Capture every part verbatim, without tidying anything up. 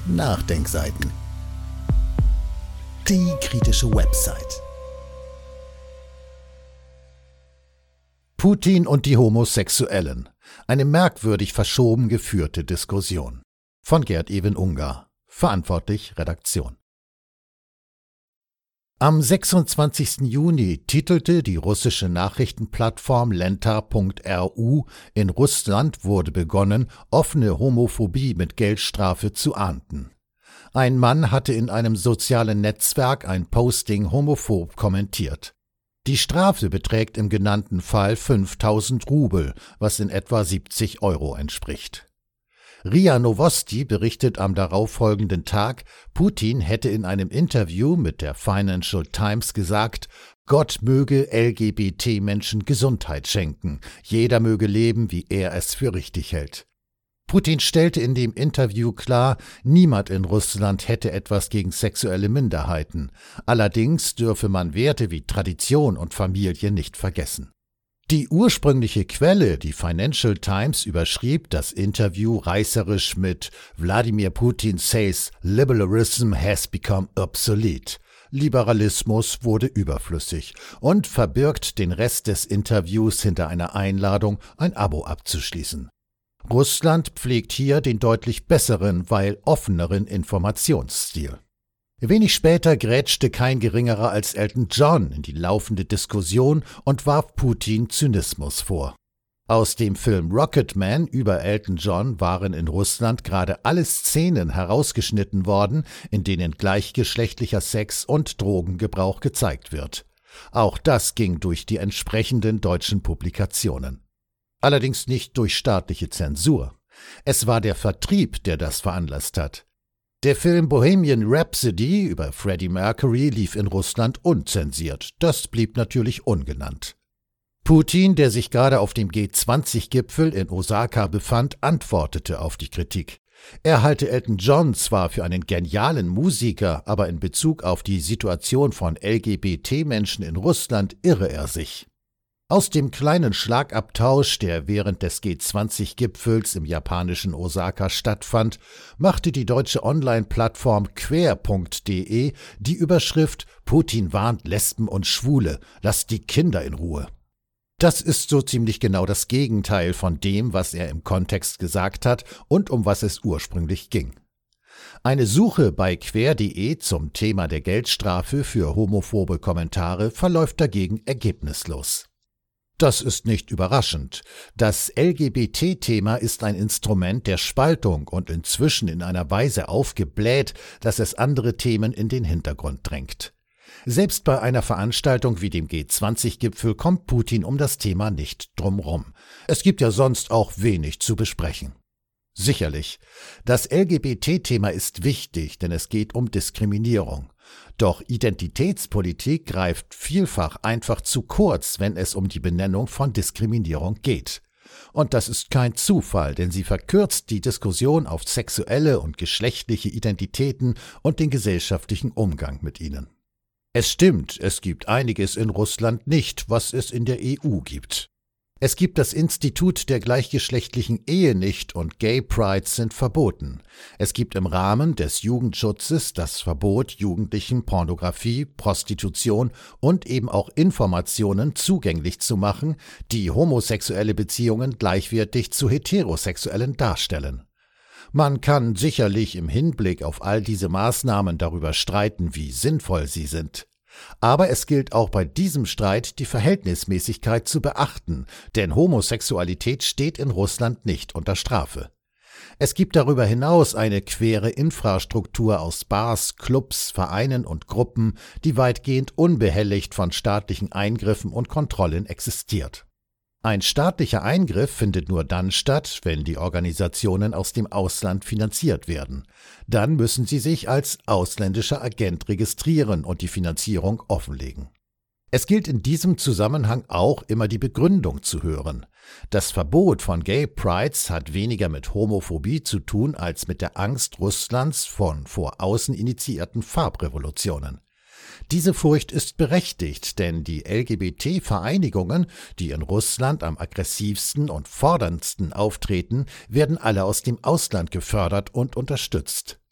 Nachdenkseiten. Die kritische Website. Putin und die Homosexuellen. Eine merkwürdig verschoben geführte Diskussion. Von Gerd-Ewen Ungar. Verantwortlich Redaktion. Am sechsundzwanzigsten Juni titelte die russische Nachrichtenplattform lenta punkt r u, in Russland wurde begonnen, offene Homophobie mit Geldstrafe zu ahnden. Ein Mann hatte in einem sozialen Netzwerk ein Posting homophob kommentiert. Die Strafe beträgt im genannten Fall fünftausend Rubel, was in etwa siebzig Euro entspricht. R I A Novosti berichtet am darauffolgenden Tag, Putin hätte in einem Interview mit der Financial Times gesagt, Gott möge L G B T-Menschen Gesundheit schenken, jeder möge leben, wie er es für richtig hält. Putin stellte in dem Interview klar, niemand in Russland hätte etwas gegen sexuelle Minderheiten. Allerdings dürfe man Werte wie Tradition und Familie nicht vergessen. Die ursprüngliche Quelle, die Financial Times, überschrieb das Interview reißerisch mit Wladimir Putin says liberalism has become obsolete. Liberalismus wurde überflüssig und verbirgt den Rest des Interviews hinter einer Einladung, ein Abo abzuschließen. Russland pflegt hier den deutlich besseren, weil offeneren Informationsstil. Wenig später grätschte kein geringerer als Elton John in die laufende Diskussion und warf Putin Zynismus vor. Aus dem Film Rocketman über Elton John waren in Russland gerade alle Szenen herausgeschnitten worden, in denen gleichgeschlechtlicher Sex und Drogengebrauch gezeigt wird. Auch das ging durch die entsprechenden deutschen Publikationen. Allerdings nicht durch staatliche Zensur. Es war der Vertrieb, der das veranlasst hat. Der Film Bohemian Rhapsody über Freddie Mercury lief in Russland unzensiert. Das blieb natürlich ungenannt. Putin, der sich gerade auf dem G zwanzig Gipfel in Osaka befand, antwortete auf die Kritik. Er halte Elton John zwar für einen genialen Musiker, aber in Bezug auf die Situation von L G B T-Menschen in Russland irre er sich. Aus dem kleinen Schlagabtausch, der während des G zwanzig Gipfels im japanischen Osaka stattfand, machte die deutsche Online-Plattform quer punkt de die Überschrift »Putin warnt Lesben und Schwule, lasst die Kinder in Ruhe«. Das ist so ziemlich genau das Gegenteil von dem, was er im Kontext gesagt hat und um was es ursprünglich ging. Eine Suche bei quer punkt de zum Thema der Geldstrafe für homophobe Kommentare verläuft dagegen ergebnislos. Das ist nicht überraschend. Das L G B T-Thema ist ein Instrument der Spaltung und inzwischen in einer Weise aufgebläht, dass es andere Themen in den Hintergrund drängt. Selbst bei einer Veranstaltung wie dem G zwanzig Gipfel kommt Putin um das Thema nicht drumrum. Es gibt ja sonst auch wenig zu besprechen. Sicherlich, das L G B T-Thema ist wichtig, denn es geht um Diskriminierung. Doch Identitätspolitik greift vielfach einfach zu kurz, wenn es um die Benennung von Diskriminierung geht. Und das ist kein Zufall, denn sie verkürzt die Diskussion auf sexuelle und geschlechtliche Identitäten und den gesellschaftlichen Umgang mit ihnen. Es stimmt, es gibt einiges in Russland nicht, was es in der E U gibt. Es gibt das Institut der gleichgeschlechtlichen Ehe nicht und Gay Prides sind verboten. Es gibt im Rahmen des Jugendschutzes das Verbot, Jugendlichen Pornografie, Prostitution und eben auch Informationen zugänglich zu machen, die homosexuelle Beziehungen gleichwertig zu heterosexuellen darstellen. Man kann sicherlich im Hinblick auf all diese Maßnahmen darüber streiten, wie sinnvoll sie sind. Aber es gilt auch bei diesem Streit, die Verhältnismäßigkeit zu beachten, denn Homosexualität steht in Russland nicht unter Strafe. Es gibt darüber hinaus eine quere Infrastruktur aus Bars, Clubs, Vereinen und Gruppen, die weitgehend unbehelligt von staatlichen Eingriffen und Kontrollen existiert. Ein staatlicher Eingriff findet nur dann statt, wenn die Organisationen aus dem Ausland finanziert werden. Dann müssen sie sich als ausländischer Agent registrieren und die Finanzierung offenlegen. Es gilt in diesem Zusammenhang auch immer die Begründung zu hören. Das Verbot von Gay Prides hat weniger mit Homophobie zu tun als mit der Angst Russlands von vor außen initiierten Farbrevolutionen. Diese Furcht ist berechtigt, denn die L G B T-Vereinigungen, die in Russland am aggressivsten und forderndsten auftreten, werden alle aus dem Ausland gefördert und unterstützt.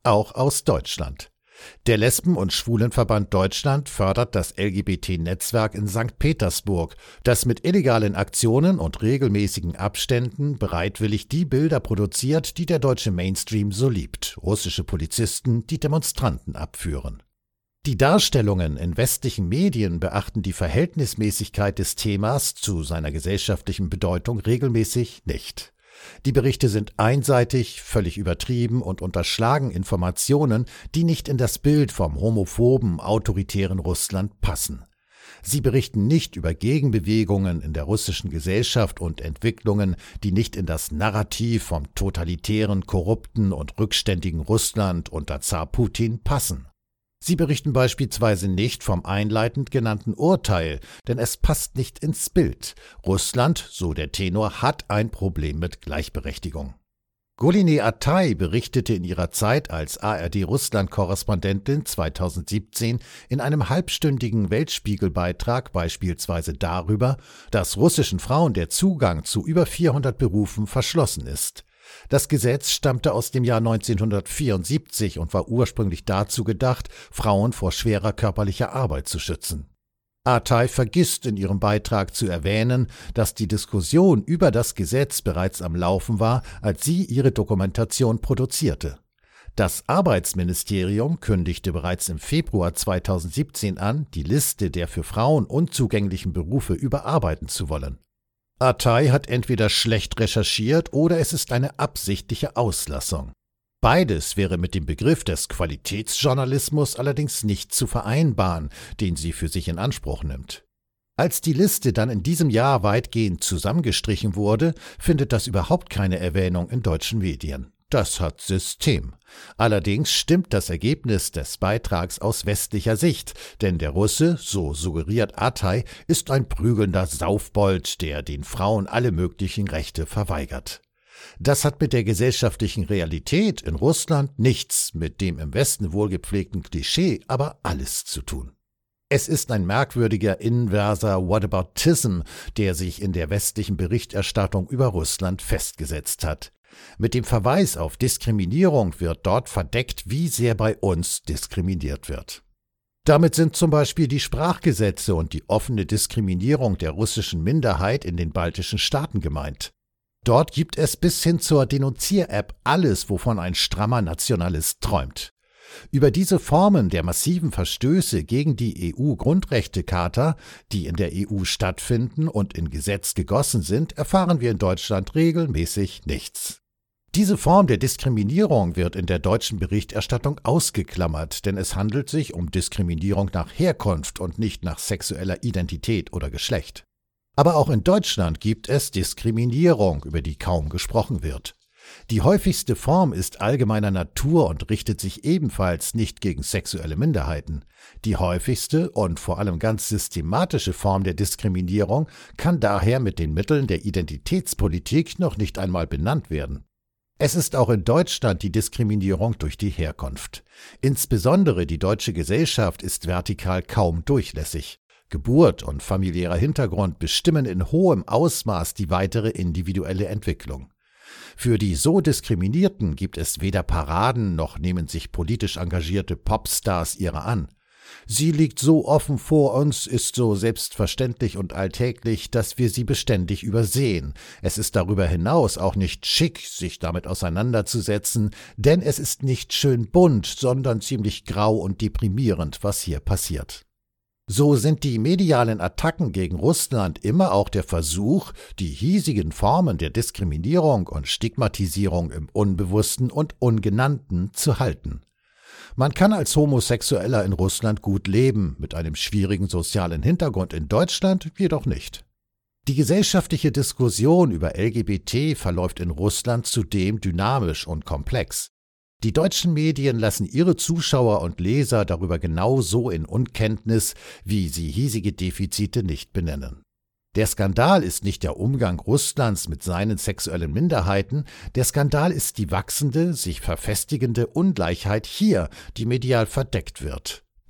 auch aus Deutschland. Der Lesben- und Schwulenverband Deutschland fördert das L G B T-Netzwerk in Sankt Petersburg, das mit illegalen Aktionen und regelmäßigen Abständen bereitwillig die Bilder produziert, die der deutsche Mainstream so liebt: russische Polizisten, die Demonstranten abführen. Die Darstellungen in westlichen Medien beachten die Verhältnismäßigkeit des Themas zu seiner gesellschaftlichen Bedeutung regelmäßig nicht. Die Berichte sind einseitig, völlig übertrieben und unterschlagen Informationen, die nicht in das Bild vom homophoben, autoritären Russland passen. Sie berichten nicht über Gegenbewegungen in der russischen Gesellschaft und Entwicklungen, die nicht in das Narrativ vom totalitären, korrupten und rückständigen Russland unter Zar Putin passen. Sie berichten beispielsweise nicht vom einleitend genannten Urteil, denn es passt nicht ins Bild. Russland, so der Tenor, hat ein Problem mit Gleichberechtigung. Goline Atay berichtete in ihrer Zeit als A R D-Russland-Korrespondentin zweitausendsiebzehn in einem halbstündigen Weltspiegel-Beitrag beispielsweise darüber, dass russischen Frauen der Zugang zu über vierhundert Berufen verschlossen ist. Das Gesetz stammte aus dem Jahr neunzehnhundertvierundsiebzig und war ursprünglich dazu gedacht, Frauen vor schwerer körperlicher Arbeit zu schützen. Atay vergisst in ihrem Beitrag zu erwähnen, dass die Diskussion über das Gesetz bereits am Laufen war, als sie ihre Dokumentation produzierte. Das Arbeitsministerium kündigte bereits im Februar zweitausendsiebzehn an, die Liste der für Frauen unzugänglichen Berufe überarbeiten zu wollen. Atay hat entweder schlecht recherchiert oder es ist eine absichtliche Auslassung. Beides wäre mit dem Begriff des Qualitätsjournalismus allerdings nicht zu vereinbaren, den sie für sich in Anspruch nimmt. Als die Liste dann in diesem Jahr weitgehend zusammengestrichen wurde, findet das überhaupt keine Erwähnung in deutschen Medien. Das hat System. Allerdings stimmt das Ergebnis des Beitrags aus westlicher Sicht, denn der Russe, so suggeriert Atay, ist ein prügelnder Saufbold, der den Frauen alle möglichen Rechte verweigert. Das hat mit der gesellschaftlichen Realität in Russland nichts, mit dem im Westen wohlgepflegten Klischee aber alles zu tun. Es ist ein merkwürdiger inverser Whataboutism, der sich in der westlichen Berichterstattung über Russland festgesetzt hat. Mit dem Verweis auf Diskriminierung wird dort verdeckt, wie sehr bei uns diskriminiert wird. Damit sind zum Beispiel die Sprachgesetze und die offene Diskriminierung der russischen Minderheit in den baltischen Staaten gemeint. Dort gibt es bis hin zur Denunzier-App alles, wovon ein strammer Nationalist träumt. Über diese Formen der massiven Verstöße gegen die E U-Grundrechtecharta, die in der E U stattfinden und in Gesetz gegossen sind, erfahren wir in Deutschland regelmäßig nichts. Diese Form der Diskriminierung wird in der deutschen Berichterstattung ausgeklammert, denn es handelt sich um Diskriminierung nach Herkunft und nicht nach sexueller Identität oder Geschlecht. Aber auch in Deutschland gibt es Diskriminierung, über die kaum gesprochen wird. Die häufigste Form ist allgemeiner Natur und richtet sich ebenfalls nicht gegen sexuelle Minderheiten. Die häufigste und vor allem ganz systematische Form der Diskriminierung kann daher mit den Mitteln der Identitätspolitik noch nicht einmal benannt werden. Es ist auch in Deutschland die Diskriminierung durch die Herkunft. Insbesondere die deutsche Gesellschaft ist vertikal kaum durchlässig. Geburt und familiärer Hintergrund bestimmen in hohem Ausmaß die weitere individuelle Entwicklung. Für die so Diskriminierten gibt es weder Paraden noch nehmen sich politisch engagierte Popstars ihrer an. Sie liegt so offen vor uns, ist so selbstverständlich und alltäglich, dass wir sie beständig übersehen. Es ist darüber hinaus auch nicht schick, sich damit auseinanderzusetzen, denn es ist nicht schön bunt, sondern ziemlich grau und deprimierend, was hier passiert. So sind die medialen Attacken gegen Russland immer auch der Versuch, die hiesigen Formen der Diskriminierung und Stigmatisierung im Unbewussten und Ungenannten zu halten. Man kann als Homosexueller in Russland gut leben, mit einem schwierigen sozialen Hintergrund in Deutschland jedoch nicht. Die gesellschaftliche Diskussion über L G B T verläuft in Russland zudem dynamisch und komplex. Die deutschen Medien lassen ihre Zuschauer und Leser darüber genauso in Unkenntnis, wie sie hiesige Defizite nicht benennen. Der Skandal ist nicht der Umgang Russlands mit seinen sexuellen Minderheiten, der Skandal ist die wachsende, sich verfestigende Ungleichheit hier, die medial verdeckt wird.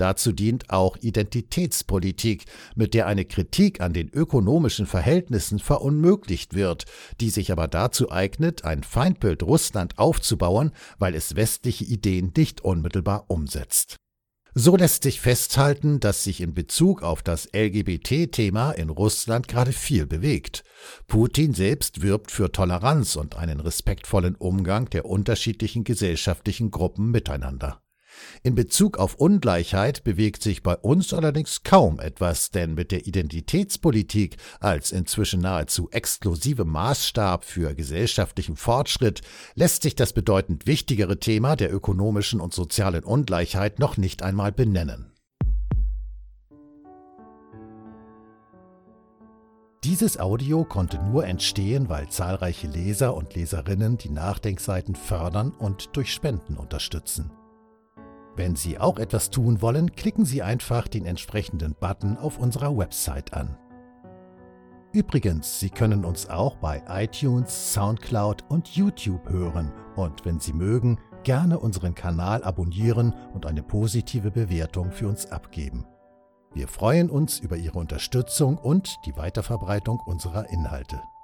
Dazu dient auch Identitätspolitik, mit der eine Kritik an den ökonomischen Verhältnissen verunmöglicht wird, die sich aber dazu eignet, ein Feindbild Russland aufzubauen, weil es westliche Ideen nicht unmittelbar umsetzt. So lässt sich festhalten, dass sich in Bezug auf das L G B T-Thema in Russland gerade viel bewegt. Putin selbst wirbt für Toleranz und einen respektvollen Umgang der unterschiedlichen gesellschaftlichen Gruppen miteinander. In Bezug auf Ungleichheit bewegt sich bei uns allerdings kaum etwas, denn mit der Identitätspolitik als inzwischen nahezu exklusivem Maßstab für gesellschaftlichen Fortschritt lässt sich das bedeutend wichtigere Thema der ökonomischen und sozialen Ungleichheit noch nicht einmal benennen. Dieses Audio konnte nur entstehen, weil zahlreiche Leser und Leserinnen die Nachdenkseiten fördern und durch Spenden unterstützen. Wenn Sie auch etwas tun wollen, klicken Sie einfach den entsprechenden Button auf unserer Website an. Übrigens, Sie können uns auch bei iTunes, Soundcloud und YouTube hören und wenn Sie mögen, gerne unseren Kanal abonnieren und eine positive Bewertung für uns abgeben. Wir freuen uns über Ihre Unterstützung und die Weiterverbreitung unserer Inhalte.